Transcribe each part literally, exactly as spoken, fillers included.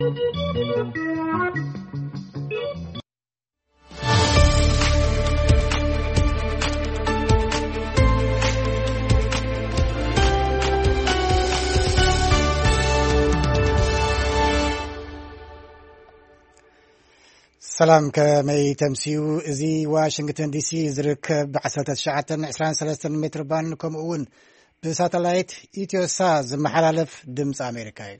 سلام كمي تمسيو زي واشنطن دي سي زركب بعسرة الشعة عشرين ثلاثة متر بان كمؤون بساتلايت إيتيو ساز محلالف دمس أمريكاي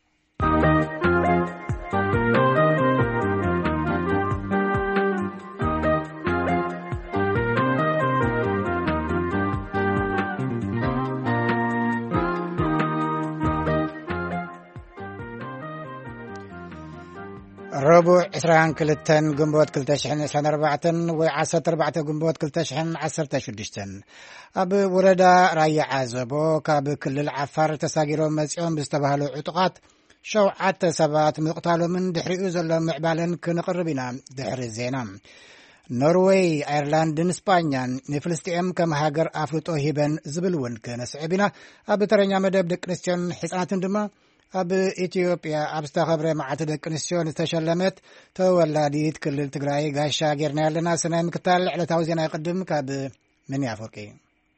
ربع عشرين كلتن جنبوت كلتشحن عشرين أربعة وعشرة أربعة جنبوت كلتشحن عشرة شدشتن أب وردا راي عزبو كاب كل العفار تساجروا مسيون بيستبهلوا عطقات شوعات سبات مقتالوا من دحريو زلوا معبالن كنقربنا دحر الزينة نروي ايرلاند اسبانيا نفلسطين كما هاجر افلطو هيبن زبلون كنسعبنا اب ترنيا مدب دك كريستيان حصاناتن دما أب إثيوبيا أبستخبر مع تدكنسيون استشلمت تولديت كل التجراي قاشا غيرنا لنا سنة مكتال على توزينا يقدم كاب من يافوركي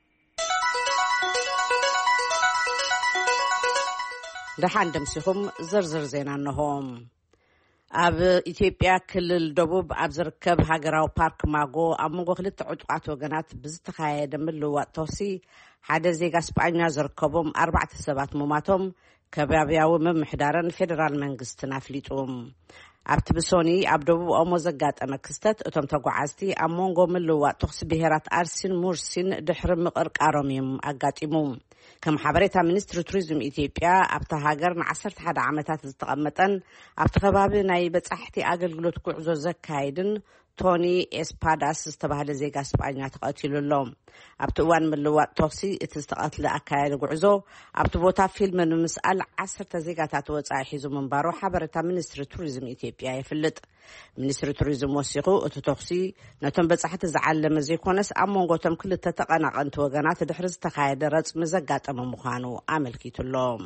دحان دمسيهم زرزر زينا نهم أب إثيوبيا كل الدبوب أبزركب هاجراو بارك ماغو أمغو خلت عطقات وجنات بزتخايا دملو واتوسي حدا زي اسبانيا زركبهم أربعة سبات مماتهم كبابياو ممحدارن فيدرال منغستنا فليطوم ابتبسوني عبدو او مزغات امكستت اتم تغعاستي امونغو ملوا تخص بهرات ارسين مورسين دحر مقرق اروميم اغاطيمو كم حبريتا منستر توريزم اثيوبيا ابتا هاجرن عشرة واحد عامات تتقمطن ابتا خبابي ناي بصحتي اغلغلوت كعزو زكايدن توني اسباداس استبهل زيغا اسبانيا تقاتلولهم ابتوان ملوات توكسي اتستقاتل اكايد غعزو ابتبوتا فيلم مسال عشرة زيغاتات وصاي حيزو منبارو حبرتا منستر توريزم اثيوبيا يفلط منستر توريزم وثيقو اتوكسي نتم بصحت زعلم زيكونس امونغوتم كل تتقنقنت وغنات دحرز تخايد رص مزغاطم مخانو عملكيتلهم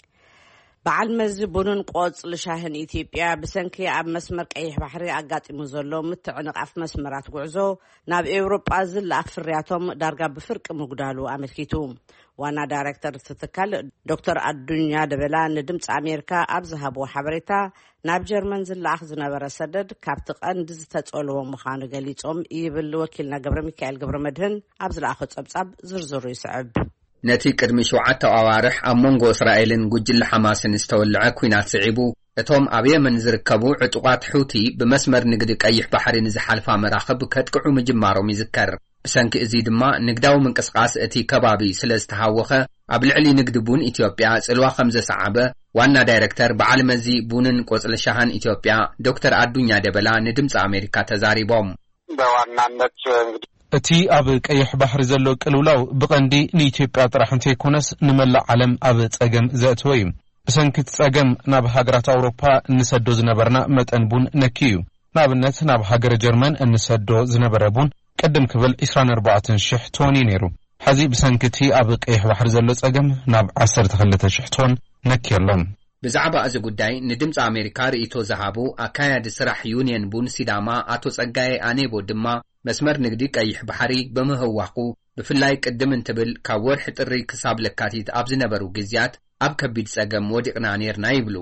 بعل مزبونن قوص لشاهن إثيوبيا بسنكي اب مسمر قيح بحري اغاطيمو زلو متعنق اف مسمرات غعزو ناب اوروبا زل افرياتهم دارغا بفرق مغدالو املكيتو وانا دايركتور تتكال دكتور الدنيا دبلا ندمص امريكا ابزهبو حبريتا ناب جرمن زل اخذ نبر سدد كابتقن دز تصلو مخانو غليصوم يبل وكيلنا غبر ميكائيل غبر مدهن ابزل اخذ صبصب زرزرو يسعب نتي قدمي شوعة أوارح أمونغو إسرائيل نجل حماس نستولع كوينات صعيبو اتهم أبي من زركبو عطقات حوتي بمسمر نقدك أيح بحر نزحالفا مراخب كتقعو مجمارو ميزكر بسانك إزيد ما نقداو من قسقاس اتي كبابي سلازتهاوخة أبلعلي نقدبون إثيوبيا سلوا خمسة سعبة وانا دايركتر بعلمزي بونن قوصل شاهن إثيوبيا دكتور الدنيا دبلا ندمس أمريكا تزاري بوم بوانا نت اتي اب قيح بحر زلو قلولاو بقندي لإثيوبيا طرحنتي كونس نملا عالم اب صقم زاتوي بسنكت صقم ناب هاجرات اوروبا نسدو زنبرنا متنبون نكيو نابنت ناب هاجر جرمن نسدو زنبربون قدم كبل عشرين أربعة شح توني نيرو حزي بسنكتي اب قيح بحر زلو صقم ناب عشرة خلت شح تون نكيلهم بزعبا از ጉዳይ ንድምጽ አሜሪካ ርእይቶ ዘሃቡ አካያድ ስራሕ ዩኒየን ቡን ሲዳማ አቶ ጸጋዬ አኔቦ ድማ መስመር ንግዲ ቀይሕ ባሕሪ በመህዋቁ ብፍላይ ቅድም እንትብል ካብ ወርሒ ጥሪ ክሳብ ለካቲት ኣብ ዝነበሩ ግዚያት ኣብ ከቢድ ጸገም ወዲቕና ነርና ይብሉ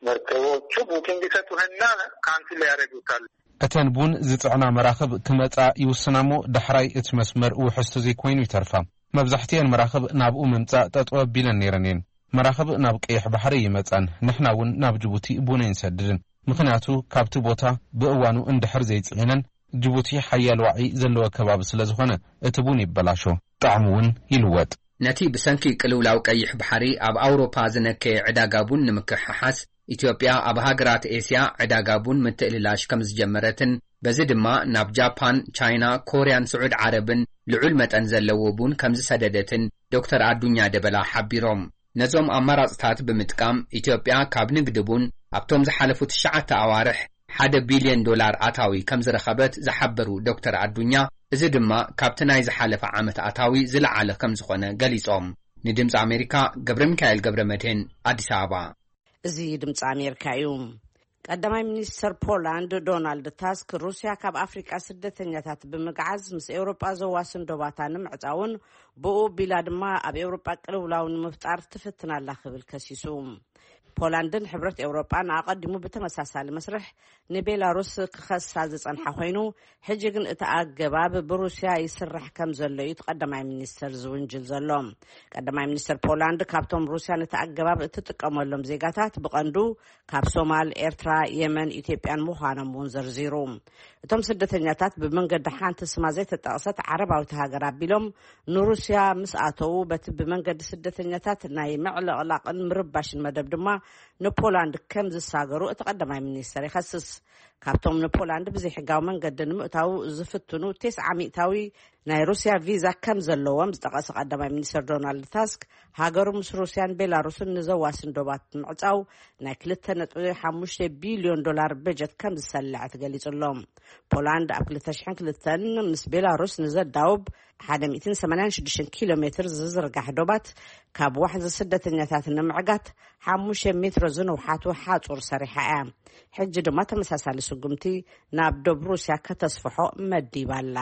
መርከቦቹ ቡኪንግ ቢሰጡህና ካንስል ያደርጉታል እተን ቡን ዝጽዕና መራኸብ ክመጻ ይውስናሞ ዳሕራይ እቲ መስመር ውሕስቱ ዘይኮይኑ ይተርፋ መብዛሕትአን መራኸብ ናብኡ ምምጻእ ጠጠው ቢለን ነይረን መራኸብ ናብ ቀይሕ ባሕሪ ይመጻን ንሕናውን ናብ ጅቡቲ ቡን እንሰድድን ምክንያቱ ካብቲ ቦታ ብእዋኑ እንድሕር ዘይጽዕነን ጅቡቲ ሓያል ዋዒ ዘለዎ ከባቢ ስለዝኾነ እቲ ቡን ይበላሾ ጣዕሙውን ይልወጥ ነቲ ብሰንኪ ቅልውላው ቀይሕ ባሕሪ ኣብ ኣውሮፓ ዝነከ ዕዳጋ ቡን ንምክሕሓስ ኢትዮጵያ ኣብ ሃገራት ኤስያ ዕዳጋ ቡን ምትእልላሽ ከም ዝጀመረትን በዚ ድማ ናብ ጃፓን ቻይና ኮርያን ስዑድ ዓረብን ልዑል መጠን ዘለዎ ቡን ከም ዝሰደደትን ዶክተር አዱኛ ደበላ ሓቢሮም ነዞም ኣማራጽታት ብምጥቃም ኢትዮጵያ ካብ ንግዲ ቡን ኣብቶም ዝሓለፉ ትሽዓተ ኣዋርሕ ሓደ ቢልዮን ዶላር ኣታዊ ከም ዝረኸበት ዝሓበሩ ዶክተር አዱኛ እዚ ድማ ካብቲ ናይ ዝሓለፈ ዓመት ኣታዊ ዝለዓለ ከም ዝኾነ ገሊጾም ንድምፂ ኣሜሪካ ገብረ ሚካኤል ገብረ መድህን ኣዲስ ኣበባ እዚ ድምፂ ኣሜሪካ እዩ ቀዳማይ ሚኒስተር ፖላንድ ዶናልድ ታስክ ሩሲያ ካብ አፍሪካ ስደተኛታት ብምግዓዝ ምስ ኤውሮጳ ዘዋስን ዶባታን ምዕጻውን ብኡ ቢላ ድማ ኣብ ኤውሮጳ ቅልውላውን ምፍጣር ትፍትናላ ክብል ከሲሱ ፖላንድን ሕብረት ኤውሮጳን አቀዲሙ በተመሳሳሊ መስርሕ ንቤላሩስ ክኸሳ ዝጸንሐ ኮይኑ ሕጂ ግን እቲ ኣገባብ ብሩሲያ ይስራሕ ከም ዘሎ እዩ ቀዳማይ ሚኒስተር ዝውንጅል ዘሎ ቀዳማይ ሚኒስተር ፖላንድ ካብቶም ሩሲያ ነቲ ኣገባብ እትጥቀመሎም ዜጋታት ብቐንዱ ካብ ሶማል ኤርትራ የመን ኢትዮጵያን ምዃኖም እውን ዘርዚሩ እቶም ስደተኛታት ብመንገዲ ሓንቲ ስማ ዘይተጠቕሰት ዓረባዊት ሃገር ኣቢሎም ንሩሲያ ምስ ኣተው በቲ ብመንገዲ ስደተኛታት ናይ ምዕልቕላቕን ምርባሽን መደብ ድማ ንፖላንድ ከም ዝሳገሩ እቲ ቀዳማይ ሚኒስተር ይኸስስ ካብቶም ንፖላንድ ብዘይሕጋዊ መንገዲ ንምእታው ዝፍትኑ ተስዓ ሚእታዊ ናይ ሩሲያ ቪዛ ከም ዘለዎም ዝጠቐሰ ቀዳማይ ሚኒስተር ዶናልድ ታስክ ሃገሩ ምስ ሩሲያን ቤላሩስን ንዘዋስን ዶባት ምዕጻው ናይ ክልተ ነጥቢ ሓሙሽተ ቢልዮን ዶላር በጀት ከም ዝሰልዕ ተገሊጹሎም ፖላንድ ኣብ ክልተ ሽሕን ክልተን ምስ ቤላሩስ ንዘዳውብ ሓደ ሚእትን ሰማንያን ሽዱሽተ ኪሎ ሜትር ዝዝርጋሕ ዶባት ካብ ዋሕዚ ስደተኛታት ንምዕጋት ሓሙሽተ ሜትሮ ዝንውሓቱ ሓጹር ሰሪሓ እያ ሕጂ ድማ ተመሳሳሊ ስጉምቲ ናብ ደቡብ ሩሲያ ከተስፍሖ መዲባላ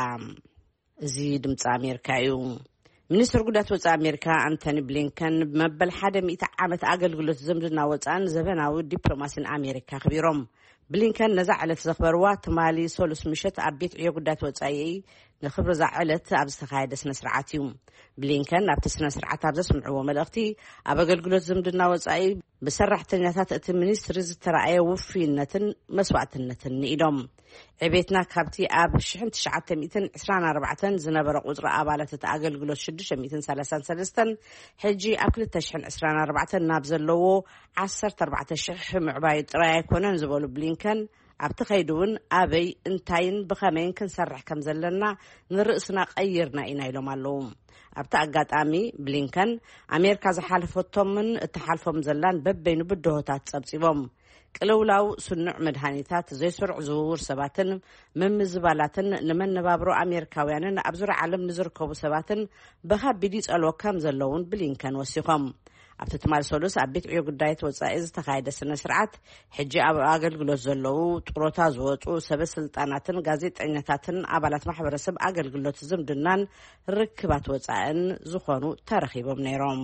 እዚ ድምፂ ኣሜሪካ እዩ ሚኒስትር ጉዳያት ወፃኢ ኣሜሪካ አንቶኒ ብሊንከን መበል ሓደ ሚእቲ ዓመት ኣገልግሎት ዝምድና ወፃእን ዘበናዊ ዲፕሎማሲን ኣሜሪካ ክቢሮም ብሊንከን ነዛ ዕለት ዘኽበርዋ ትማሊ ሶሉስ ምሸት ኣብ ቤት ዕዮ ጉዳያት ወፃኢ ንኽብሪ ዛ ዕለት ኣብ ዝተኻየደ ስነ ስርዓት እዩ ብሊንከን ኣብቲ ስነ ስርዓት ኣብ ዘስምዕዎ መልእኽቲ ኣብ ኣገልግሎት ዝምድና ወፃኢ ብሰራሕተኛታት እቲ ሚኒስትሪ ዝተረኣየ ውፍይነትን መስዋዕትነትን ንኢዶም ዕቤትና ካብቲ ኣብ ሽሕን ትሽዓተ ሚእትን ዒስራን ኣርባዕተን ዝነበረ ቁፅሪ ኣባላት እቲ ኣገልግሎት ሽዱሽተ ሚእትን ሰላሳን ሰለስተን ሕጂ ኣብ ክልተ ሽሕን ዒስራን ኣርባዕተን ናብ ዘለዎ ዓሰርተ ኣርባዕተ ሽሕ ምዕባይ ጥራይ ኣይኮነን ዝበሉ ብሊንከን ኣብቲ ኸይዱ እውን ኣበይ እንታይን ብኸመይን ክንሰርሕ ከም ዘለና ንርእስና ቀይርና ኢና ኢሎም ኣለዉ ኣብቲ ኣጋጣሚ ብሊንከን ኣሜሪካ ዝሓለፈቶምን እትሓልፎም ዘላን በበይኑ ብድሆታት ጸብጺቦም ቅልውላው ስኑዕ መድሃኒታት ዘይስሩዕ ዝውውር ሰባትን ምምዝባላትን ንመነባብሮ ኣሜሪካውያንን ኣብ ዙርያ ዓለም ንዝርከቡ ሰባትን ብኸቢድ ይጸልዎ ከም ዘለውን ብሊንከን ወሲኾም ኣብቲ ትማል ሶሉስ ኣብ ቤት ዕዮ ጉዳያት ወፃኢ ዝተኻየደ ስነ ስርዓት ሕጂ ኣብ ኣገልግሎት ዘለዉ ጥሮታ ዝወፁ ሰበስልጣናትን ጋዜጠኛታትን ኣባላት ማሕበረሰብ ኣገልግሎት ዝምድናን ርክባት ወፃእን ዝኾኑ ተረኺቦም ነይሮም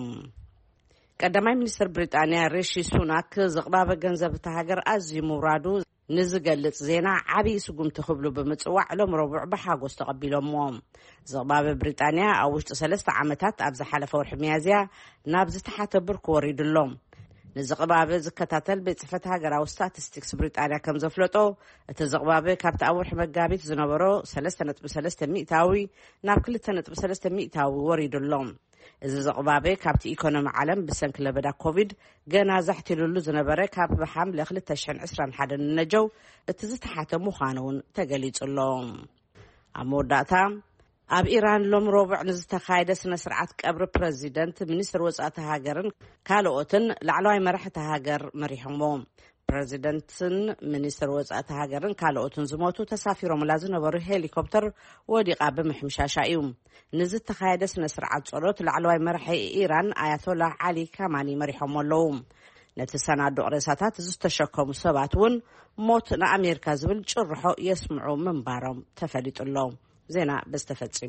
ቀዳማይ ሚኒስትር ብሪጣንያ ሪሺ ሱናክ ዝቕባበ ገንዘብ እቲ ሃገር ኣዝዩ ምውራዱ ንዝገልጽ ዜና ዓብይ ስጉምቲ ክብሉ ብምጽዋዕ ሎም ረቡዕ ብሓጎስ ተቐቢሎምዎ ዝቕባበ ብሪጣንያ ኣብ ውሽጢ ሰለስተ ዓመታት ኣብ ዝሓለፈ ወርሒ ሚያዝያ ናብ ዝተሓተ ብርኪ ወሪዱሎም ንዝቕባበ ዝከታተል ቤት ጽሕፈት ሃገራዊ ስታቲስቲክስ ብሪጣንያ ከም ዘፍለጦ እቲ ዝቕባበ ካብቲ ኣብ ወርሒ መጋቢት ዝነበሮ ሰለስተ ነጥቢ ሰለስተ ሚእታዊ ናብ ክልተ ነጥቢ ሰለስተ ሚእታዊ ወሪዱሎም እዚ ዝቕባበ ካብቲ ኢኮኖሚ ዓለም ብሰንኪ ለበዳ ኮቪድ ገና ዘሕቲሉሉ ዝነበረ ካብ ብሓምለ ክልተ ሽሕን ዒስራን ሓደን ነጀው እቲ ዝተሓተ ምዃኑ እውን ተገሊጹሎ ኣብ መወዳእታ ኣብ ኢራን ሎም ረቡዕ ንዝተኻየደ ስነ ስርዓት ቀብሪ ፕረዚደንት ሚኒስትር ወፃእቲ ሃገርን ካልኦትን ላዕለዋይ መራሕቲ ሃገር መሪሖምዎም ፕረዚደንትን ሚኒስትር ወፃእቲ ሃገርን ካልኦትን ዝሞቱ ተሳፊሮምላ ዝነበሩ ሄሊኮፕተር ወዲቓ ብምሕምሻሻ እዩ ንዝተኻየደ ስነ ስርዓት ጸሎት ላዕለዋይ መራሒ ኢራን ኣያቶላ ዓሊ ካማኒ መሪሖም ኣለዉ ነቲ ሰናዱቕ ሬሳታት ዝተሸከሙ ሰባት እውን ሞት ንኣሜሪካ ዝብል ጭርሖ የስምዑ ምንባሮም ተፈሊጡሎ ዜና በስተፈጺሙ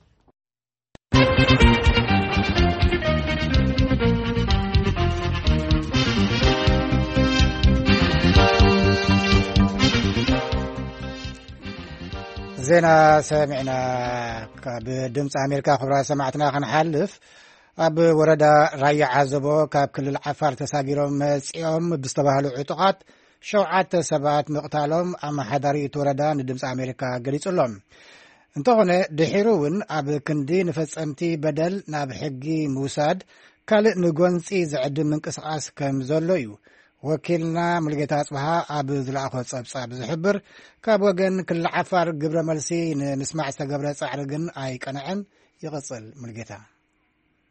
ዜና ሰሚዕና ብድምፂ ኣሜሪካ ክብራ ሰማዕትና ክንሓልፍ ኣብ ወረዳ ራያ ዓዘቦ ካብ ክልል ዓፋር ተሳጊሮም መጺኦም ብዝተባህሉ ዕጡቓት ሸውዓተ ሰባት ምቕታሎም ኣመሓዳሪ እቲ ወረዳ ንድምፂ ኣሜሪካ ገሊጹሎም እንተኾነ ድሒሩ እውን ኣብ ክንዲ ንፈጸምቲ በደል ናብ ሕጊ ምውሳድ ካልእ ንጐንፂ ዝዕድም ምንቅስቓስ ከም ዘሎ እዩ ወኪልና ሙልጌታ ጽባሃ ኣብ ዝለኣኾ ጸብጻብ ዝሕብር ካብ ወገን ክልል ዓፋር ግብረ መልሲ ንምስማዕ ዝተገብረ ጻዕሪ ግን ኣይቀንዐን ይቕጽል ሙልጌታ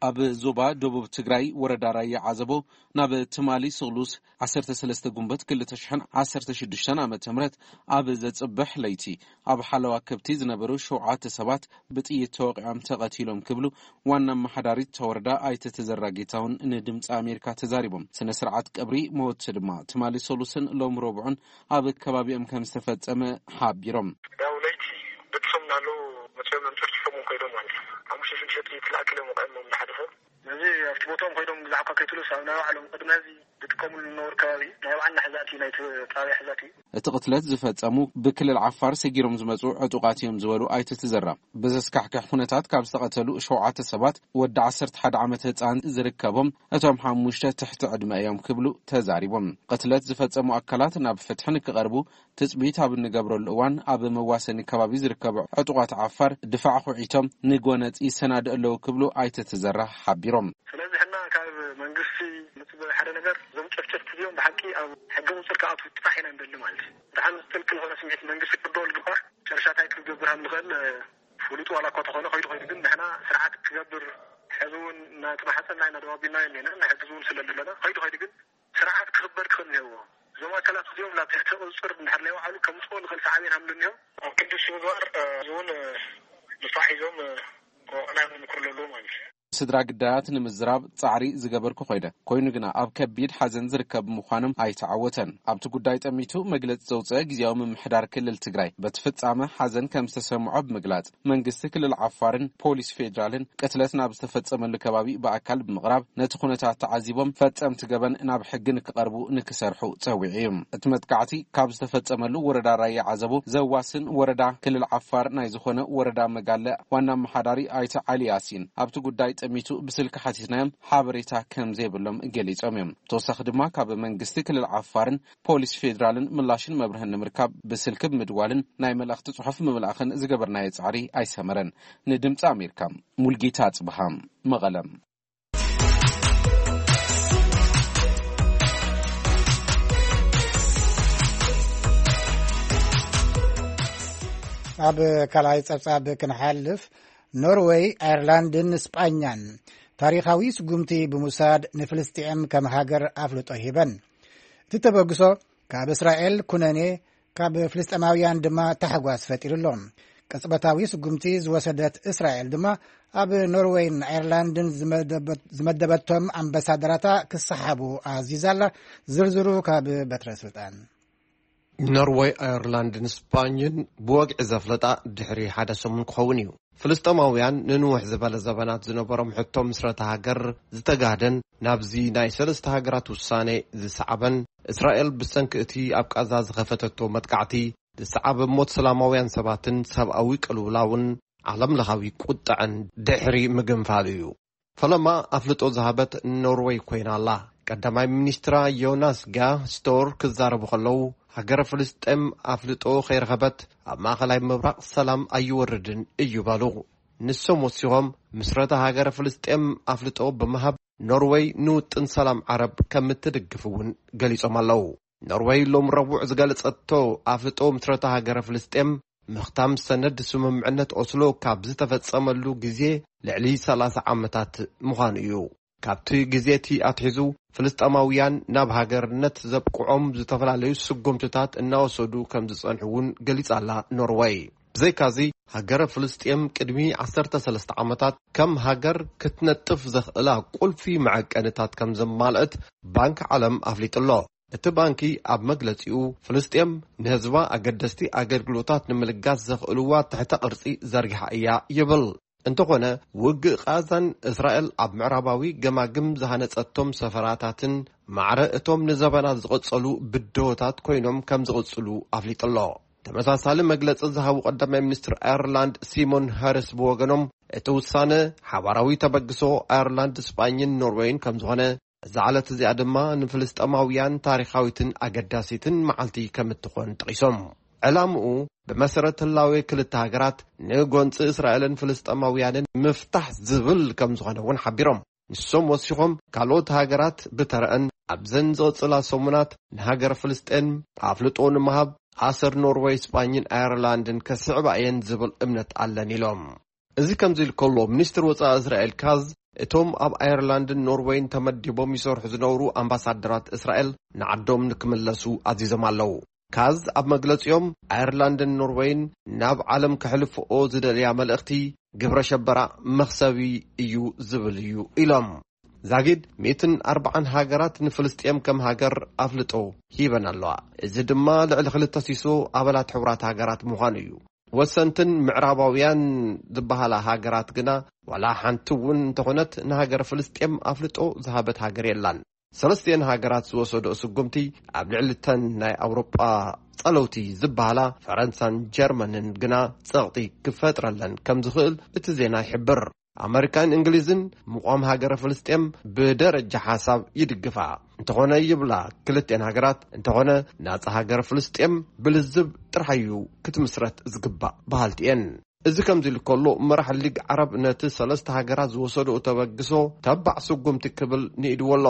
ኣብ ዞባ ደቡብ ትግራይ ወረዳ ራያ ዓዘቦ ናብ ትማሊ ስቕሉስ ዓሰርተ ሰለስተ ጉንበት ክልተ ሽሕን ዓሰርተ ሽዱሽተን ዓመተ ምህረት ኣብ ዘጽብሕ ለይቲ ኣብ ሓለዋ ከብቲ ዝነበሩ ሸውዓተ ሰባት ብጥይት ተወቂዖም ተቐቲሎም ክብሉ ዋና መሓዳሪት ተወረዳ ኣይተ ተዘራ ጌታሁን ንድምፂ ኣሜሪካ ተዛሪቦም ስነ ስርዓት ቀብሪ ሞት ድማ ትማሊ ስቕሉስን ሎም ረቡዕን ኣብ ከባቢኦም ከም ዝተፈጸመ ሓቢሮም ያው ለይቲ ብትሰምናሉ መቼም እንጥርጥፎም ኮይዶም ማለት አምሽ ሽሽት ይትላከለ መቀም ምንሐደፈ እዚ ኣብቲ ቦታም ኮይዶም ዝዓካ ከይትሉስ ኣብ ናይ ባዕሎም ቅድመ እዚ ብትቀሙሉ ነور ከባቢ ናይ ባዕልና ሕዛቲ ናይ ጣብያ ሕዛቲ እቲ ቅትለት ዝፈጸሙ ብክልል ዓፋር ሰጊሮም ዝመጹ ዕጡቃት እዮም ዝበሉ ኣይተ ተዘራ ብዘስካሕክሕ ኩነታት ካብ ዝተቐተሉ ሸውዓተ ሰባት ወዲ ዓሰርተ ሓደ ዓመት ህፃን ዝርከቦም እቶም ሓሙሽተ ትሕቲ ዕድመ እዮም ክብሉ ተዛሪቦም ቅትለት ዝፈጸሙ ኣካላት ናብ ፍትሒ ንክቐርቡ ትጽቢት ኣብ ንገብረሉ እዋን ኣብ መዋሰኒ ከባቢ ዝርከቡ ዕጡቃት ዓፋር ድፋዕ ኹዒቶም ንጎነጽ ይሰናድ ኣለዉ ክብሉ ኣይተ ተዘራ ሓቢሮም ስለዚ ሕና ካብ መንግስቲ ምጽበ ሓደ ነገር ዞም ጨፍጨፍቲ ዚኦም ብሓቂ ኣብ ሕገ ሙፅር ከኣቱ ትፋሒና እንደሊ ማለት ብጣዕሚ ዝጥልቅል ሆነ ስምዒት መንግስቲ ክደወል ግባእ ጨርሻታይ ክገብርሃም ንኽእል ፍሉጡ ዋላ እኳ ተኾነ ኸይዱ ኸይዱ ግን ንሕና ስርዓት ክገብር ሕዚ እውን ናትማሓፀና ኢና ደዋቢልና የለና ናሕዚ እውን ስለለና ኸይዱ ኸይዱ ግን ስርዓት ክኽበር ክኽእል እኒሄዎ እዞም ኣካላት እዚኦም ናብ ትሕቲ ቁፅር እንድሕር ናይ ባዕሉ ከም ዝኮኑ ንኽእል ሰዓብን ሃምሉ እኒሆ ኣብ ቅዱስ ምግባር እውን ንፋሕ ሒዞም ናይ ምክርለሉ ማለት እዩ ስድራ ግዳያት ንምዝራብ ጻዕሪ ዝገበርኩ ኮይደ ኮይኑ ግና ኣብ ከቢድ ሓዘን ዝርከብ ምዃኖም ኣይተዓወተን ኣብቲ ጉዳይ ጠሚቱ መግለጽ ዘውፅአ ጊዜያዊ ምምሕዳር ክልል ትግራይ በትፍጻመ ሓዘን ከም ዝተሰምዖ ብምግላጽ መንግስቲ ክልል ዓፋርን ፖሊስ ፌደራልን ቅትለት ናብ ዝተፈጸመሉ ከባቢ በኣካል ብምቕራብ ነቲ ኩነታት ተዓዚቦም ፈጸምቲ ገበን ናብ ሕጊ ንክቐርቡ ንክሰርሑ ጸዊዑ እዩ እቲ መጥቃዕቲ ካብ ዝተፈጸመሉ ወረዳ ራያ ዓዘቦ ዘዋስን ወረዳ ክልል ዓፋር ናይ ዝኾነ ወረዳ መጋለ ዋና መሓዳሪ ኣይተ ዓሊ ያሲን ኣብቲ ጉዳይ ጠሚቱ ብስልክ ሓቲትናዮም ሓበሬታ ከም ዘይብሎም ገሊጾም እዮም ተወሳኺ ድማ ካብ መንግስቲ ክልል ዓፋርን ፖሊስ ፌደራልን ምላሽን መብርህን ንምርካብ ብስልክ ብምድዋልን ናይ መልእኽቲ ጽሑፍ ምምላእኽን ዝገበርናዮ ጻዕሪ ኣይሰመረን ንድምፂ ኣሜሪካ ሙልጌታ ጽብሃ መቐለም ኣብ ካልኣይ ጸብጻብ ክንሓልፍ ኖርዌይ ኣየርላንድን ስጳኛን ታሪኻዊ ስጉምቲ ብምውሳድ ንፍልስጥኤም ከም ሃገር ኣፍልጦ ሂበን እቲ ተበግሶ ካብ እስራኤል ኩነኔ ካብ ፍልስጥኤማውያን ድማ ተሓጓስ ፈጢሩሎም ቅጽበታዊ ስጉምቲ ዝወሰደት እስራኤል ድማ ኣብ ኖርዌይን ኣየርላንድን ዝመደበቶም ኣምባሳደራታ ክሰሓቡ ኣዚዛላ ዝርዝሩ ካብ በትረ ስልጣን ኖርዌይ ኣየርላንድን ስጳኝን ብወግዒ ዘፍለጣ ድሕሪ ሓደ ሰሙን ክኸውን እዩ ፍልስጥኤማውያን ንንውሕ ዝበለ ዘበናት ዝነበሮም ሕቶ ምስረታ ሃገር ዝተጋህደን ናብዚ ናይ ሰለስተ ሃገራት ውሳኔ ዝሰዓበን እስራኤል ብሰንኪ እቲ ኣብ ቃዛ ዝኸፈተቶ መጥቃዕቲ ዝሰዓበ ሞት ሰላማውያን ሰባትን ሰብኣዊ ቅልውላውን ዓለም ለኻዊ ቁጥዕን ድሕሪ ምግንፋል እዩ ፈለማ ኣፍልጦ ዝሃበት ኖርዌይ ኮይና ኣላ ቀዳማይ ሚኒስትራ ዮናስ ጋ ስቶር ክዛረቡ ከለዉ ሃገረ ፍልስጥኤም ኣፍልጦ ኸይረኸበት ኣብ ማእኸላይ ምብራቕ ሰላም ኣይወርድን እዩ በሉ ንሶም ወሲኾም ምስረታ ሃገረ ፍልስጥኤም ኣፍልጦ ብምሃብ ኖርዌይ ንውጥን ሰላም ዓረብ ከም እትድግፍ እውን ገሊጾም ኣለዉ ኖርዌይ ሎም ረቡዕ ዝገለጸቶ ኣፍልጦ ምስረታ ሃገረ ፍልስጥኤም ምኽታም ሰነድ ስምምዕነት ኦስሎ ካብ ዝተፈጸመሉ ግዜ ልዕሊ ሰላሳ ዓመታት ምዃኑ እዩ ካብቲ ግዜቲ ኣትሒዙ ፍልስጥኤማውያን ናብ ሃገርነት ዘብቅዖም ዝተፈላለዩ ስጉምትታት እናወሰዱ ከም ዝጸንሑ እውን ገሊጻላ ኖርዌይ ብዘይካዚ ሃገረ ፍልስጥኤም ቅድሚ ዓሰርተ ሰለስተ ዓመታት ከም ሃገር ክትነጥፍ ዘኽእላ ቁልፊ መዐቀንታት ከም ዘማልአት ባንኪ ዓለም ኣፍሊጡሎ እቲ ባንኪ ኣብ መግለጺኡ ፍልስጥኤም ንህዝባ ኣገደስቲ ኣገልግሎታት ንምልጋስ ዘኽእልዋ ትሕተ ቅርጺ ዘርጊሓ እያ ይብል እንተኾነ ውግእ ቃዛን እስራኤል ኣብ ምዕራባዊ ገማግም ዝሃነጸቶም ሰፈራታትን ማዕረ እቶም ንዘበናት ዝቕጸሉ ብድሆታት ኮይኖም ከም ዝቕጽሉ ኣፍሊጡሎ ተመሳሳሊ መግለጺ ዝሃቡ ቀዳማይ ሚኒስትር ኣየርላንድ ሲሞን ሃሪስ ብወገኖም እቲ ውሳነ ሓባራዊ ተበግሶ ኣየርላንድ ስጳኝን ኖርዌይን ከም ዝኾነ ዝዓለት እዚኣ ድማ ንፍልስጥኤማውያን ታሪኻዊትን ኣገዳሲትን መዓልቲ ከም እትኾን ጠቒሶም ዕላምኡ ብመሰረት ህላዊ ክልተ ሃገራት ንጎንፂ እስራኤልን ፍልስጥኤማውያንን ምፍታሕ ዝብል ከም ዝኾነ እውን ሓቢሮም ንሶም ወሲኾም ካልኦት ሃገራት ብተረአን ኣብዘን ዝቕጽላ ሰሙናት ንሃገር ፍልስጥኤም ኣፍልጦ ንምሃብ ኣሰር ኖርዌይ ስጳኝን ኣየርላንድን ከስዕባ እየን ዝብል እምነት ኣለን ኢሎም እዚ ከምዚ ኢሉ ከሎ ሚኒስትር ወፃኢ እስራኤል ካዝ እቶም ኣብ ኣየርላንድን ኖርዌይን ተመዲቦም ይሰርሑ ዝነበሩ ኣምባሳደራት እስራኤል ንዓዶም ንክምለሱ ኣዚዞም ኣለዉ። ካዝ ኣብ መግለጺኦም ኣየርላንድን ኖርዌይን ናብ ዓለም ክሕልፍኦ ዝደልያ መልእኽቲ ግብረ ሸበራ መኽሰቢ እዩ ዝብል እዩ ኢሎም። ዛጊድ መቶ ወርባዕተ ሃገራት ንፍልስጤም ከም ሃገር ኣፍልጦ ሂበን ኣለዋ። እዚ ድማ ልዕሊ ክልተ ሲሶ ኣባላት ሕቡራት ሃገራት ምዃኑ እዩ። ወሰንትን ምዕራባውያን ዝበሃላ ሃገራት ግና ዋላ ሓንቲ እውን እንተኾነት ንሃገር ፍልስጤም ኣፍልጦ ዝሃበት ሃገር የላን። ሰለስቴን ሃገራት ዝወሰዶ ስጉምቲ ኣብ ልዕሊተን ናይ ኣውሮጳ ጸለውቲ ዝበሃላ ፈረንሳን ጀርመንን ግና ጸቕጢ ክፈጥረለን ከም ዝኽእል እቲ ዜና ይሕብር። ኣሜሪካን እንግሊዝን ምቋም ሃገር ፍልስጤም ብደረጃ ሓሳብ ይድግፋ እንተኾነ ይብላ ክልቴን ሃገራት እንተኾነ ናጻ ሃገር ፍልስጤም ብልዝብ ጥርሓዩ ክትምስረት ዝግባእ ባህልቲአን። እዚ ከምዚ ኢሉ ከሎ መራሒ ሊግ ዓረብ ነቲ ሰለስተ ሃገራት ዝወሰዱ ተበግሶ ተባዕ ስጉምቲ ክብል ንኢድዎ ኣሎ።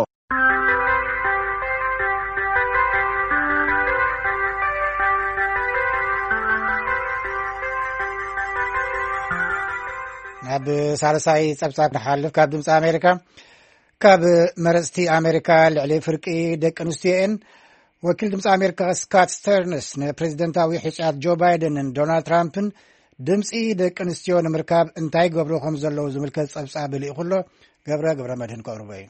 ናብ ሳልሳይ ጸብጻብ ንሓልፍ ካብ ድምፂ ኣሜሪካ ካብ መረፅቲ ኣሜሪካ ልዕሊ ፍርቂ ደቂ ኣንስትዮን ወኪል ድምፂ ኣሜሪካ ስካት ስተርንስ ንፕሬዚደንታዊ ሕጫት ጆ ባይደንን ዶናልድ ትራምፕን ድምፂ ደቂ ኣንስትዮ ንምርካብ እንታይ ገብሮ ከም ዘለዉ ዝምልከት ጸብጻብ ልኢኹሎ ገብረ ገብረ መድህን ከቕርቦ እዩ።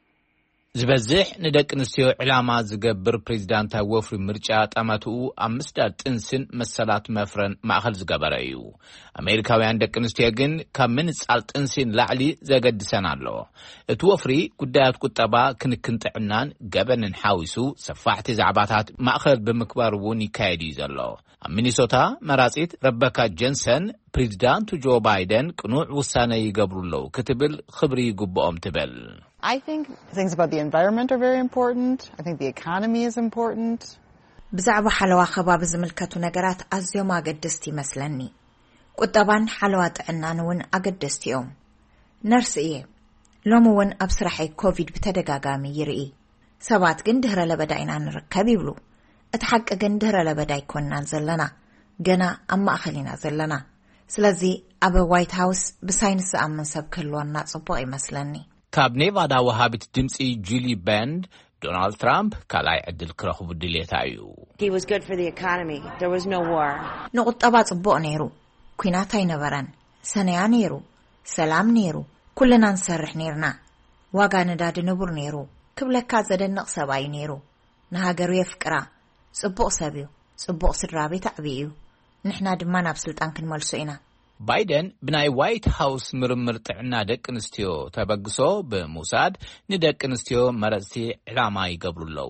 ዝበዝሕ ንደቂ ኣንስትዮ ዕላማ ዝገብር ፕሬዚዳንታዊ ወፍሪ ምርጫ ጣማትኡ ኣብ ምስዳድ ጥንስን መሰላት መፍረን ማእኸል ዝገበረ እዩ። ኣሜሪካውያን ደቂ ኣንስትዮ ግን ካብ ምንጻል ጥንስን ላዕሊ ዘገድሰን ኣሎ። እቲ ወፍሪ ጉዳያት ቁጠባ ክንክን ጥዕናን ገበንን ሓዊሱ ሰፋሕቲ ዛዕባታት ማእኸል ብምክባር እውን ይካየድ እዩ ዘሎ። ኣብ ሚኒሶታ መራጺት ረበካ ጀንሰን ፕሬዚዳንቱ ጆ ባይደን ቅኑዕ ውሳነ ይገብሩለው ክትብል ክብሪ ይግብኦም ትብል። I think things about the environment are very important. I think the economy is important. ብዛዕባ ሓለዋ ከባቢ ዝምልከቱ ነገራት ኣዝዮም ኣገደስቲ ይመስለኒ። ቁጠባን ሓለዋ ጥዕናን እውን ኣገደስቲ እዮም። ነርስ እየ። ሎሚ እውን ኣብ ስራሐይ ኮቪድ ብተደጋጋሚ ይርኢ። ሰባት ግን ድህረ ለበዳ ኢና ንርከብ ይብሉ። እቲ ሓቂ ግን ድህረ ለበዳ ይኮንናን ዘለና ገና ኣብ ማእኸል ኢና ዘለና። ስለዚ ኣብ ዋይት ሃውስ ብሳይንስ ዝኣምን ሰብ ክህልወና ጽቡቕ ይመስለኒ። ካብ ኔቫዳ ወሃቢት ድምፂ ጁሊ ባንድ ዶናልድ ትራምፕ ካልኣይ ዕድል ክረኽቡ ድሌታ እዩ። He was good for the economy. There was no war. ንቁጠባ ጽቡቕ ነይሩ። ኩናት ኣይነበረን። ሰነያ ነይሩ። ሰላም ነይሩ። ኩልና ንሰርሕ ነርና። ዋጋ ነዳዲ ንቡር ነይሩ። ክብለካ ዘደንቕ ሰብኣይ ነይሩ። ንሃገሩ የፍቅራ። ጽቡቕ ሰብ እዩ። ጽቡቕ ስድራ ቤት ኣዕብዩ እዩ። ንሕና ድማ ናብ ስልጣን ክንመልሶ ኢና። ባይደን ብናይ ዋይት ሃውስ ምርምር ጥዕና ደቂ ኣንስትዮ ተበግሶ ብምውሳድ ንደቂ ኣንስትዮ መረፅቲ ዕላማ ይገብሩለው።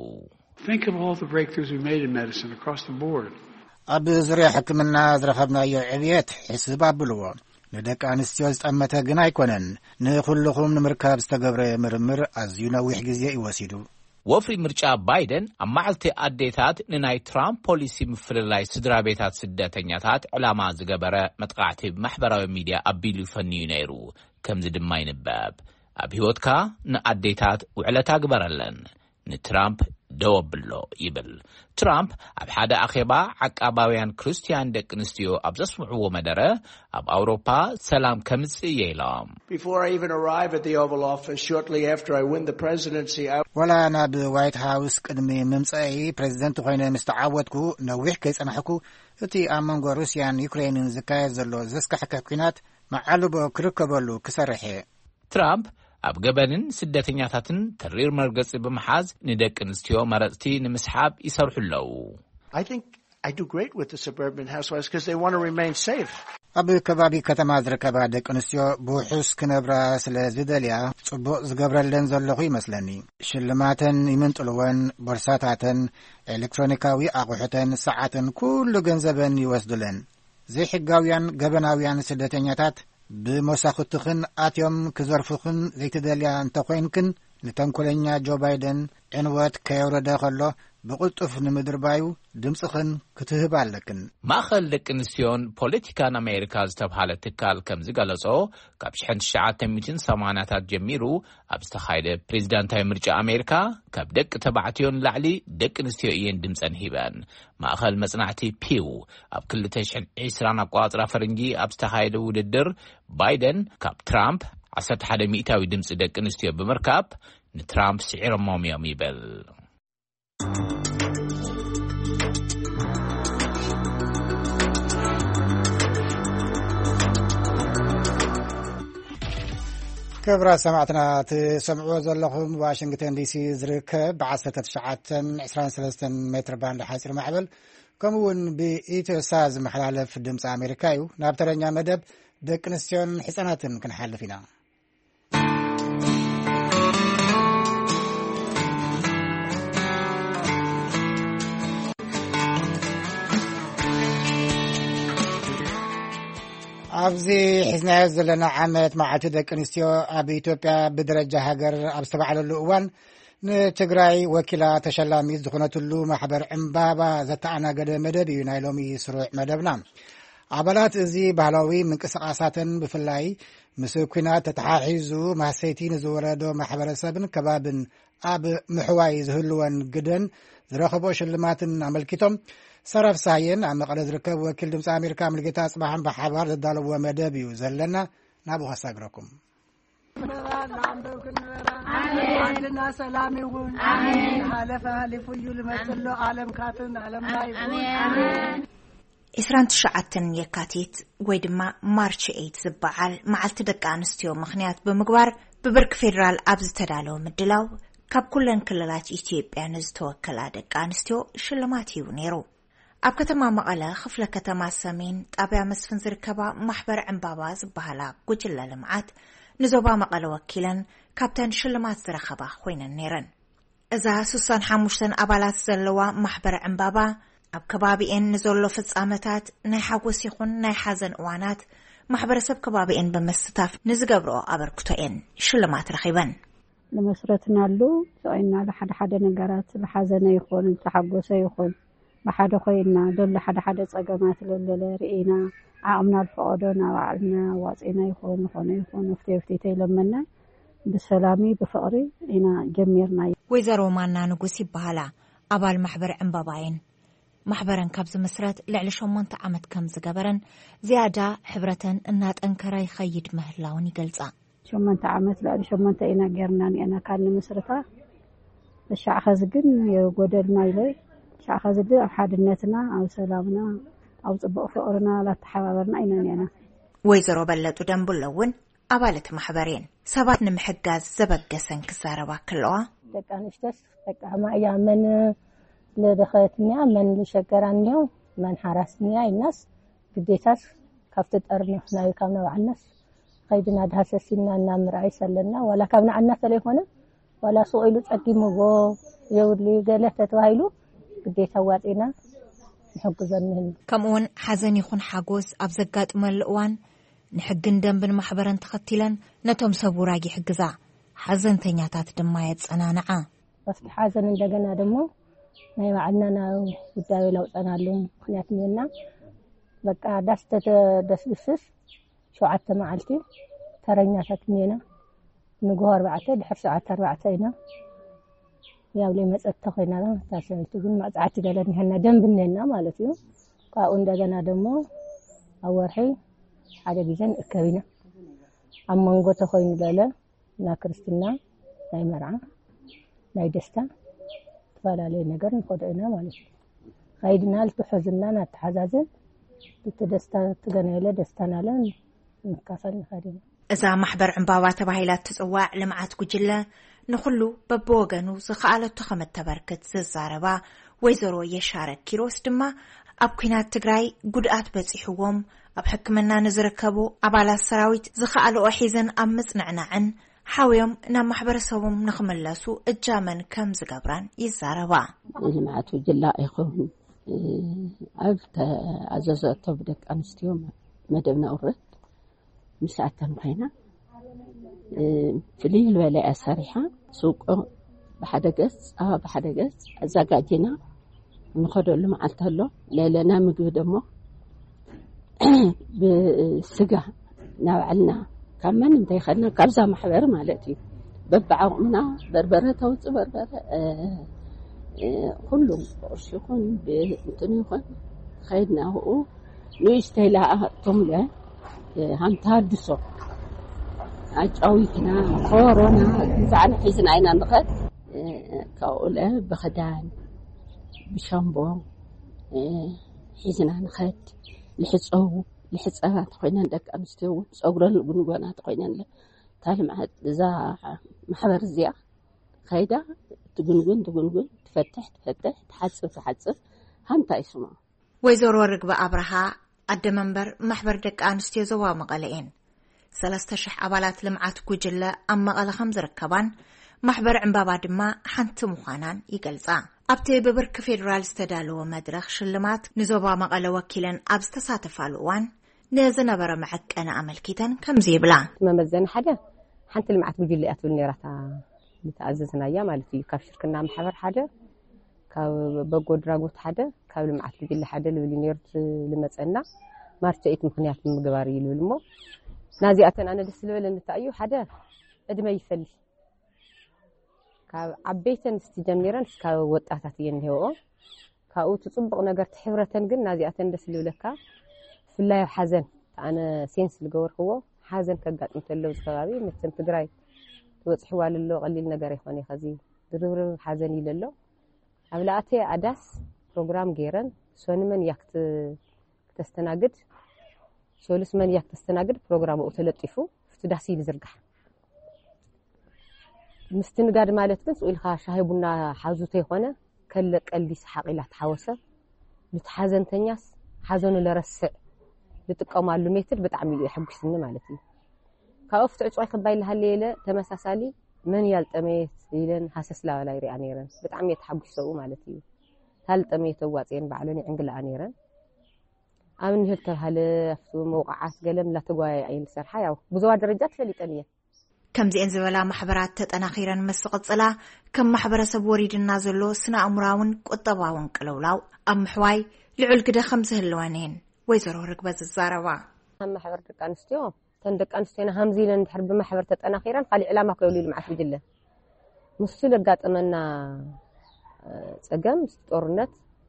ኣብ ዙርያ ሕክምና ዝረኸብናዮ ዕብየት ሕስብ ኣብልዎ ንደቂ ኣንስትዮ ዝጠመተ ግን ኣይኮነን። ንኹልኹም ንምርካብ ዝተገብረ ምርምር ኣዝዩ ነዊሕ ግዜ ይወሲዱ። ወፍሪ ምርጫ ባይደን ኣብ መዓልቲ ኣዴታት ንናይ ትራምፕ ፖሊሲ ምፍልላይ ስድራ ቤታት ስደተኛታት ዕላማ ዝገበረ መጥቃዕቲ ማሕበራዊ ሚድያ ኣቢሉ ይፈንዩ ነይሩ። ከምዚ ድማ ይንበብ። ኣብ ህይወትካ ንኣዴታት ውዕለታ ግበረለን፣ ንትራምፕ ደው ኣብሎ ይብል። ትራምፕ ኣብ ሓደ ኣኼባ ዓቃባውያን ክርስቲያን ደቂ ኣንስትዮ ኣብ ዘስምዕዎ መደረ ኣብ ኣውሮፓ ሰላም ከምጽእ እየ ኢሎም። ወላ ናብ ዋይት ሃውስ ቅድሚ ምምጽአይ ፕሬዚደንት ኮይነ ምስ ተዓወትኩ ነዊሕ ከይጸናሕኩ እቲ ኣብ መንጎ ሩስያን ዩክሬንን ዝካየድ ዘሎ ዘስካሕክሕ ኩናት መዓልቦ ክርከበሉ ክሰርሕ እየ። ትራምፕ ኣብ ገበንን ስደተኛታትን ተሪር መርገጺ ብምሓዝ ንደቂ ኣንስትዮ መረፅቲ ንምስሓብ ይሰርሑ ኣለዉ። ኣብ ከባቢ ከተማ ዝርከባ ደቂ ኣንስትዮ ብውሑስ ክነብራ ስለ ዝደልያ ጽቡቕ ዝገብረለን ዘለኹ ይመስለኒ። ሽልማተን ይምንጥልወን፣ ቦርሳታተን፣ ኤሌክትሮኒካዊ ኣቑሑተን፣ ሰዓትን፣ ኩሉ ገንዘበን ይወስዱለን። ዘይሕጋውያን ገበናውያን ስደተኛታት ብመሳኽትኽን ኣትዮም ክዘርፉኽን ዘይትደልያ እንተኾይንክን ንተንኰለኛ ጆ ባይደን ዕንወት ከየውረደ ኸሎ ብቕልጡፍ ንምድርባዩ ድምፅኽን ክትህብ ኣለክን። ማእኸል ደቂ ኣንስትዮን ፖለቲካን ኣሜሪካ ዝተብሃለ ትካል ከም ዝገለጾ ካብ ሽሕን ትሽዓተ ሚእትን ሰማንያታት ጀሚሩ ኣብ ዝተኻየደ ፕሬዚዳንታዊ ምርጫ ኣሜሪካ ካብ ደቂ ተባዕትዮን ላዕሊ ደቂ ኣንስትዮ እየን ድምፀን ሂበን። ማእኸል መጽናዕቲ ፒው ኣብ ክልተ ሽሕን ዒስራን ኣቆጻጽራ ፈረንጂ ኣብ ዝተኻየደ ውድድር ባይደን ካብ ትራምፕ ዓሰርተ ሓደ ሚእታዊ ድምፂ ደቂ ኣንስትዮ ብምርካብ ንትራምፕ ስዒሮሞም እዮም ይብል። كبرى سمعتنا تسمعوا زلهم واشنطن دي سي زركب بعشرة تسعة عشرين ثلاثة متر باند حاسر معبل كمون بإيتوساز محلالة في الدمس أمريكايو نابترنيا مدب دك نسيون حسنات كنحل فينا أبزي حزنا يزلنا عامت مع تدك نسيو أبي إثيوبيا بدرجة هاجر أبستبع على اللؤوان نتقرأي وكلا تشلامي زخونة اللو محبر عمبابا زتعنا قد مدب ينايلومي سروع مدبنا عبالات إزي بهلاوي من كسقاسات بفلاي مسوكينات تتحاحيزو مع سيتين زوردو محبر سابن كبابن أب محواي زهلوان قدن زرخبوش اللماتن عملكتهم صرف ساين عم قلز ركب وكل دمس أمريكا ملقيتا صباحا بحوار دالو ومدابيو زلنا نابوها ساقركم عندنا سلام يقول آمين حالفة هالفيو لمثلو عالم كاتن عالم لا يقول إسران تشعتن يكاتيت ويدما مارش ايت زبعال معلت دقانستيو مخنيات بمقبار ببرك فيدرال أبز تدالو مدلاو كاب كلن كللات إثيوبيا نزتوكلا دقانستيو شلماتيو نيرو أب كتما مقالة خفلة كتما سامين طابع مسفن زركبا محبر عمبابا زبهالا قجلة لمعات نزوبا مقالة وكيلا كابتن شلمات زرخبا خوينا النيرن إذا سوسان حاموشتن أبالات زلوا محبر عمبابا أب كبابيين نزولو فتسامتات ناي حاقوس يخون ناي حازن اوانات محبر سب كبابيين بمستاف نزقبرو أبركتوين شلمات رخيبا لمسرتنا اللو سوئنا لحد حد نقرات لحازن يخون تحقوس يخون بحدا خوينا دول حدا حدا صقمات للي رئينا عامنا الفقدنا وعلنا واصينا يخون يخون يخون وفتي فتي تيلمنا بسلامي بفقري هنا جميرنا ويزارو مانا نقوسي بهالا أبال محبر عمباباين محبرن كابز مسرات لعل شمونت عمد كم زقبرن زيادة حبرتن انات انكراي خيد مهلاوني قلصا شمونت عمد لعل شمونت اينا قرناني انا كان مسرتا الشع خزقن يقودلنا إلي شع خزقن أو حادنتنا أو سلامنا أو طبق فقرنا لا تحابرنا اينا انا ويزرو بلتو دنبولون أبالت محبرين سبات نمحقاز زبقسن كساروا كلوا دكان اشتس دكا ما ايامن لدخلتني من لشكرانيو من حرسني الناس بديتاس كفت أرني خنا يكمنا مع الناس خيدنا دهسسنا نمر عيسى لنا ولا كمنا عن الناس اللي هنا ولا سئلوا تقدموا يولي قالت توايلو بديتا واتينا نحجزنهم كمون حزن يكون حاجوس أبزقات ملؤوان نحجن دم بن محبرن تختيلا نتوم سبوراجي حجزا حزن تنياتات دمايت أنا نعا بس حزن دجنا دمو ناي معنا ጉዳዩ ለውጠናሉ ምክንያቱምና በቃ ዳስተ ደስብስስ ሸውዓተ መዓልቲ ተረኛታትኒና ንጎ አርባዕተ ድሕር ሰዓት አርባዕተ ኢና ያው ለመጸተ ኮይና ታሰልቱ ግን ማጻዓት ገለን ይሄና ደንብነና ማለት ነው ቃው እንደገና ደግሞ አወርሒ ሓደ ጊዜን እከቢና አመንጎ ተኮይን ገለ ና ክርስትና ናይ መርዓ ናይ ደስታ فلا ነገር ንቆደና ማለት ነው ኸይድና ልትሕዝና ናተሐዛዘን ልትደስታ ትገነለ ደስታናለ ንካፈል ንኸዲና እዛ ማሕበር ዕምባባ ተባሂላት ትጽዋዕ ልምዓት ጉጅለ ንኹሉ በበወገኑ ዝኸኣለቱ ከመተበርክት ዝዛረባ ወይዘሮ የሻረክ ኪሮስ ድማ ኣብ ኩናት ትግራይ ጉድኣት በፂሕዎም ኣብ ሕክምና ንዝርከቡ ኣባላት ሰራዊት ዝኸኣልኦ ሒዘን ኣብ ምጽንዕናዕን حاويهم نام محبرسهم نخملسو الجامن كم زقبران يزاروا المعات وجلاء يخون عبت عزازة تبدك أنستيوم مدبنا أورد مساعة مخينا في ليه الولاء صريحة سوق بحدا قص آه بحدا قص زقاجنا نخدو اللي معلتها له لا لا نامق بدمه بسقة نوعلنا كمان انت خدنا كابزا محبر مالتي ببعومنا بربره توص بربره اه اه كلهم شكون بنتنيخون خدنا هو نيستيلا طمله هم تادسو ኣጫዊትና ኮሮና ዝዓነ ሒዝና ኢና ንኸድ ካብኡለ ብኽዳን ብሻምቦ ሒዝና ንኸድ ልሕፀው ልሕፀባት ኮይነን ደቂ ኣንስትዮ ፀጉረን ጉንጎናት ኮይነን ታልማት እዛ ማሕበር እዚኣ ከይዳ ትጉንጉን ትጉንጉን ትፈትሕ ትፈትሕ ትሓፅብ ትሓፅብ ሃንታ ይስማ ወይዘሮ ርግበ ኣብርሃ ኣደ መንበር ማሕበር ደቂ ኣንስትዮ ዞባ መቐለ እየን ሰለስተ ሽሕ ኣባላት ልምዓት ጉጅለ ኣብ መቐለ ከም ዝርከባን ማሕበር ዕምባባ ድማ ሓንቲ ምዃናን ይገልጻ ኣብቲ ብብርኪ ፌደራል ዝተዳለወ መድረኽ ሽልማት ንዞባ መቐለ ወኪለን ኣብ ዝተሳተፋሉ እዋን ንዝነበረ መዐቀነ ኣመልኪተን ከምዚ ይብላ መመዘን ሓደ ሓንቲ ልምዓት ጉጅለ እያ ትብል ነራታ ዝተኣዘዝናያ ማለት እዩ ካብ ሽርክና ማሕበር ሓደ ካብ በጎ ድራጎት ሓደ ካብ ልምዓት ጉጅለ ሓደ ልብል ነርት ልመፀና ማርቸኢት ምክንያት ምግባር ይልብል ሞ ናዚኣተን ኣነ ደስ ልብል እንታዩ ሓደ እድመ ይፈልይ ካብ ዓበይተን ዝተጀሚረን ካብ ወጣታት የንሄው ካብኡ ትጽብቕ ነገር ትሕብረተን ግን ናዚኣተን ደስ ልብለካ ፍላይ ሓዘን ኣነ ሴንስ ልገበርክዎ ሓዘን ከጋጥም ተለው ዝከባቢ መተን ትግራይ ትወጽሕዋ ለሎ ቀሊል ነገር ይኾነ ይኸዚ ድርብርብ ሓዘን ይለሎ ኣብ ላኣተ ኣዳስ ፕሮግራም ገይረን ሶንመን ያክት ተስተናግድ ሶልስ መን ያክት ተስተናግድ ፕሮግራሙ ተለጢፉ ፍትዳሲ ይዝርጋሕ ምስትንጋድ ማለት ግን ጽኢልኻ ሻሂ ቡና ሓዙተ ይኾነ ከለ ቀልዲ ሰሓቂላ ተሓወሰ ልትሓዘንተኛስ ሓዘኑ ለረስዕ ልጥቀማሉ ሜትድ በጣም ይሕብስኒ ማለት እዩ ካብ ፍትዕ ጽዋይ ክባይ ለሃለለ ተመሳሳሊ መን ያልጠመየት ይለን ሃሰስላ ላይ ሪኣ ነይረን በጣም የተሐብሰው ማለት እዩ ታልጠመየት ዋጽየን ባዕለን እንግላ ነይረን አምን ይህል ተባለ አፍቱ መውቃዓት ገለም ላተጓይ አይል ሰርሓ ያው ብዙዋ ደረጃ ተፈልጠን እየ ከምዚአን ዝበላ ማሕበራት ተጠናኺረን መስቅጽላ ከም ማሕበረሰብ ወሪድና ዘሎ ስነ አምራውን ቁጠባውን ቅለውላው ኣብ ምሕዋይ ልዑል ግደ ከም ዝህልወነን ወይዘሮ ርግበ ዝዛረባ ማሕበር ደቂ ኣንስትዮ ተን ደቂ ኣንስትዮና ሃምዚለን ድሕር ብማሕበር ተጠናኺረን ካሊ ዕላማ ኮይሉ ልምዓት ብጅለ ምስቱ ለጋጠመና ጸገም ጦርነት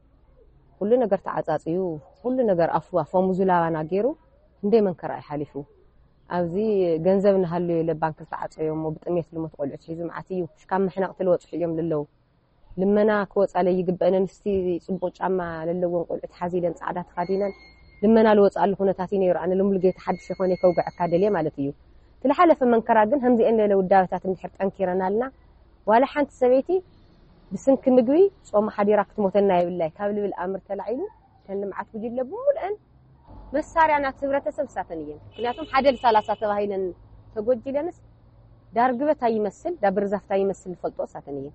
ሁሉ ነገር ተዓጻጽዩ ሁሉ ነገር አፉ አፎሙ ዝላባና ገይሩ እንደ መንከራ ይሓሊፉ ኣብዚ ገንዘብ ንሃልዩ ለባንክ ተዓጽዮም ብጥሜት ልሞት ቆልዑት ሒዙ ማዓትዩ ሽካም መሕናቅ ተልወጽ እዮም ለለው ልመና ክወጻለ ይግበአን ንስቲ ጽቡቅ ጫማ ለለውን ቆልዑት ሓዚለን ጻዕዳ ተኻዲነን ልመና ልወጻለ ሁነታት ይነይሩ ኣነ ለሙልጌት ሓድሽ ይኾነ ከውግዕ ካደልየ ማለት እዩ ትልሓለፈ መንከራ ግን همዚአን ለለው ዳውታት እንድሕር ጠንኪረናልና ዋላ ሓንቲ ሰበይቲ ብስንክ ምግቢ ጾም ሓዲራ ክትሞተና ይብላይ ካብ ልብል ኣምር ተላዒሉ ተልምዓት ጉጅለ ብሙልአን መሳርያና ህብረተሰብ ሳተንየን ምክንያቱም ሓደ ሰላሳ ተባሂለን ተጎጅለንስ ዳርግበታ ይመስል ዳብርዛፍታ ይመስል ፈልጦ ሳተንየን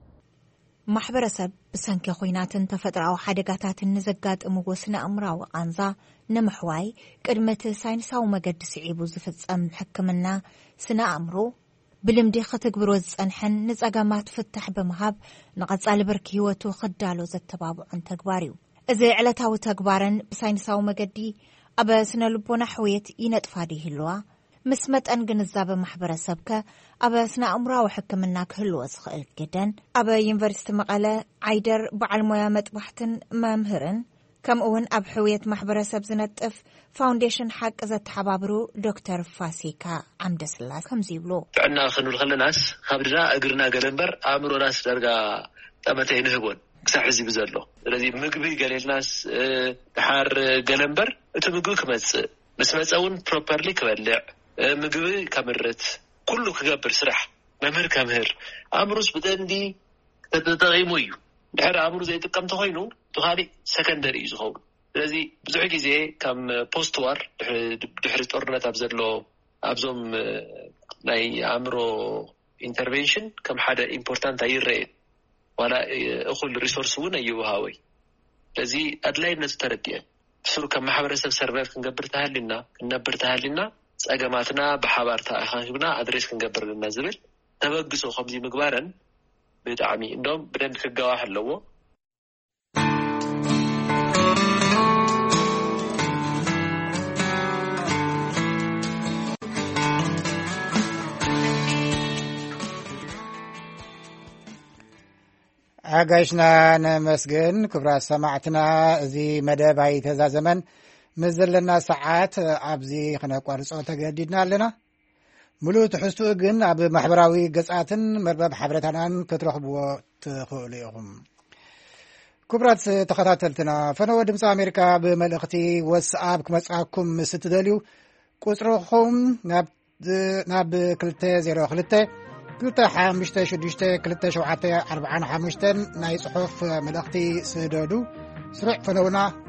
ማሕበረሰብ ብሰንኪ ኮይናትን ተፈጥራዊ ሓደጋታትን ንዘጋጥሙ ወስነ ኣምራዊ ቃንዛ ንምሕዋይ ቅድመት ሳይንሳዊ መገዲ ስዒቡ ዝፍጸም ሕክምና ስነ ኣምሮ ብልምዲ ክትግብሮ ዝጸንሐን ንጸገማት ፍታሕ ብምሃብ ንቐጻሊ ብርኪ ህይወቱ ክዳሎ ዘተባብዑን ተግባር እዩ እዚ ዕለታዊ ተግባርን ብሳይንሳዊ መገዲ ኣብ ስነ ልቦና ሕውየት ይነጥፋድ ይህልዋ ምስ መጠን ግንዛበ ማሕበረሰብከ ኣብ ስነ ኣምራዊ ሕክምና ክህልዎ ዝኽእል ግደን ኣብ ዩኒቨርሲቲ መቐለ ዓይደር በዓል ሞያ መጥባሕትን መምህርን ከምኡውን ኣብ ሕውየት ማሕበረሰብ ዝነጥፍ ፋውንዴሽን ሓቂ ዘተሓባብሩ ዶክተር ፋሲካ ዓምደስላስ ከምዚ ይብሉ ጥዕና ክንብል ከለናስ ካብድና እግርና ገለንበር ኣእምሮናስ ዳርጋ ጠመተ ይንህቦን ክሳብ ሕዚ ብዘሎ ስለዚ ምግቢ ገሌልናስ ድሓር ገለንበር እቲ ምግቢ ክመጽእ ምስ መጸውን ፕሮፐርሊ ክበልዕ ምግቢ ከምርት ኩሉ ክገብር ስራሕ መምህር ከምህር ኣእምሮስ ብጠንዲ ተጠቂሙ እዩ ድሕሪ ኣእምሮ ዘይጥቀም ተኮይኑ ተኻሊ ሰከንደሪ እዩ ዝኸውን ስለዚ ብዙሕ ግዜ ከም ፖስት ዋር ድሕሪ ጦርነት ኣብ ዘሎ ኣብዞም ናይ ኣእምሮ ኢንተርቬንሽን ከም ሓደ ኢምፖርታንት ኣይረአየ ዋላ እኹል ሪሶርስ እውን ኣይወሃወይ ስለዚ ኣድላይነቱ ተረዲአን እሱ ከም ማሕበረሰብ ሰርቫይቭ ክንገብር ተሃሊና ክንነብር ተሃሊና ጸገማትና ብሓባር ተኣኻኺብና ኣድሬስ ክንገብርልና ዝብል ተበግሶ ከምዚ ምግባረን ብጣዕሚ እንደውም ብደንብ ክገዋሕ ኣለዎ ኣጋይሽና ነመስግን ክብራት ሰማዕትና እዚ መደብ ኣይተዛዘመን ምስ ዘለና ሰዓት ኣብዚ ክነቋርጾ ተገዲድና ኣለና ሙሉእ ትሕዝትኡ ግን ኣብ ማሕበራዊ ገጻትን መርበብ ሓበሬታናን ክትረኽብዎ ትኽእሉ ኢኹም። ክቡራት ተኸታተልትና ፈነወ ድምፂ ኣሜሪካ ብመልእኽቲ ዋትስኣፕ ክመጽኣኩም ስትደልዩ ቁጽርኹም ናብ ክልተ ዜሮ ክልተ ክልተ ሓሙሽተ ሽዱሽተ ክልተ ሸውዓተ ኣርባዓን ሓሙሽተን ናይ ጽሑፍ መልእኽቲ ስደዱ ስሩዕ ፈነውና